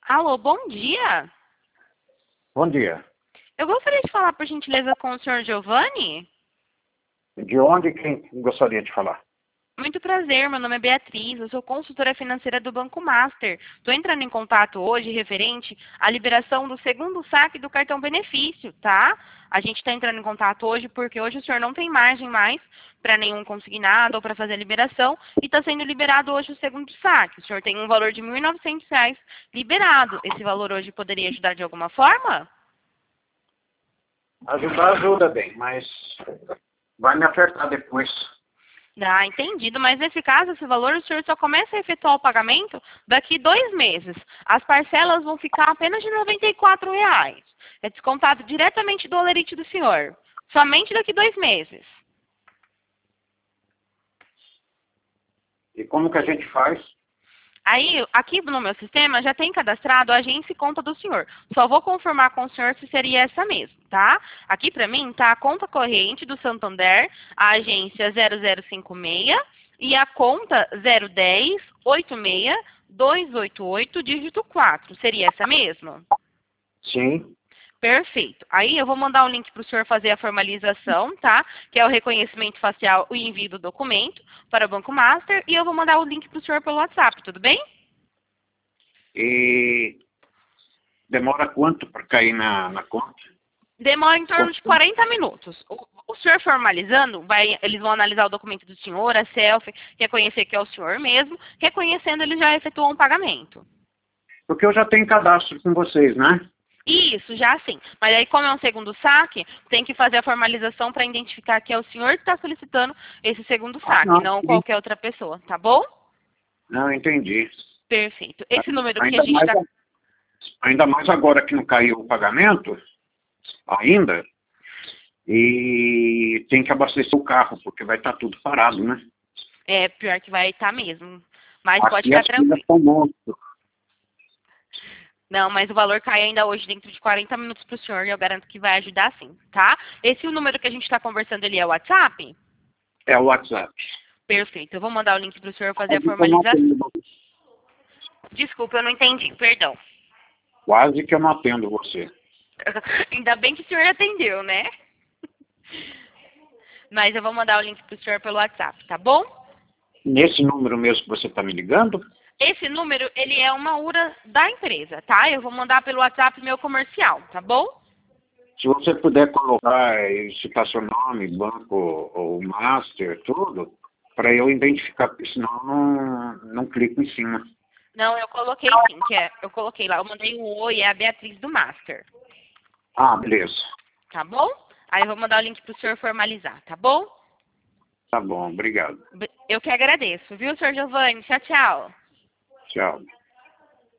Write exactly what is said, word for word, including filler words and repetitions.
Alô, bom dia. Bom dia. Eu gostaria de falar, por gentileza, com o senhor Giovanni. De onde quem gostaria de falar? Muito prazer, meu nome é Beatriz, eu sou consultora financeira do Banco Master. Estou entrando em contato hoje referente à liberação do segundo saque do cartão benefício, tá? A gente está entrando em contato hoje porque hoje o senhor não tem margem mais para nenhum consignado ou para fazer a liberação e está sendo liberado hoje o segundo saque. O senhor tem um valor de mil e novecentos reais liberado. Esse valor hoje poderia ajudar de alguma forma? Ajudar ajuda bem, mas vai me apertar depois. Ah, entendido. Mas nesse caso, esse valor, o senhor só começa a efetuar o pagamento daqui dois meses. As parcelas vão ficar apenas de noventa e quatro reais. É descontado diretamente do holerite do senhor. Somente daqui dois meses. E como que a gente faz? Aí, aqui no meu sistema, já tem cadastrado a agência e conta do senhor. Só vou confirmar com o senhor se seria essa mesmo, tá? Aqui para mim tá a conta corrente do Santander, a agência zero zero cinco seis e a conta zero dez oito seis dois oito oito, dígito quatro. Seria essa mesmo? Sim. Perfeito. Aí eu vou mandar um link para o senhor fazer a formalização, tá? Que é o reconhecimento facial e envio do documento para o Banco Master. E eu vou mandar o link para o senhor pelo WhatsApp, tudo bem? E demora quanto para cair na, na conta? Demora em torno de quarenta minutos. O, o senhor formalizando, vai, eles vão analisar o documento do senhor, a selfie, reconhecer que é o senhor mesmo. Reconhecendo, ele já efetuou um pagamento. Porque eu já tenho cadastro com vocês, né? Isso, já sim. Mas aí, como é um segundo saque, tem que fazer a formalização para identificar que é o senhor que está solicitando esse segundo Ah, saque, não. não qualquer outra pessoa, tá bom? Não, entendi. Perfeito. Esse número que a Ainda gente mais, está... ainda mais agora que não caiu o pagamento, ainda, e tem que abastecer o carro, porque vai estar tudo parado, né? É, pior que vai estar mesmo. Mas Aqui pode ficar as filas tranquilo. estão monstro. Não, mas o valor cai ainda hoje dentro de quarenta minutos para o senhor e eu garanto que vai ajudar sim, tá? Esse o número que a gente está conversando ali é o WhatsApp? É o WhatsApp. Perfeito. Eu vou mandar o link para o senhor fazer a Quase que eu não formalização. atendo, Desculpa, eu não entendi, perdão. quase que eu não atendo você. Ainda bem que o senhor atendeu, né? Mas eu vou mandar o link para o senhor pelo WhatsApp, tá bom? Nesse número mesmo que você está me ligando? Esse número, ele é uma U R A da empresa, tá? Eu vou mandar pelo WhatsApp meu comercial, tá bom? Se você puder colocar e citar seu nome, banco ou master, tudo, para eu identificar, porque senão eu não, não clico em cima. Não, eu coloquei sim, que é, eu coloquei lá, eu mandei um oi, é a Beatriz do Master, Ah, beleza. tá bom? Aí eu vou mandar o link pro senhor formalizar, tá bom? Tá bom, obrigado. Eu que agradeço, viu, senhor Giovanni? Tchau, tchau. Tchau.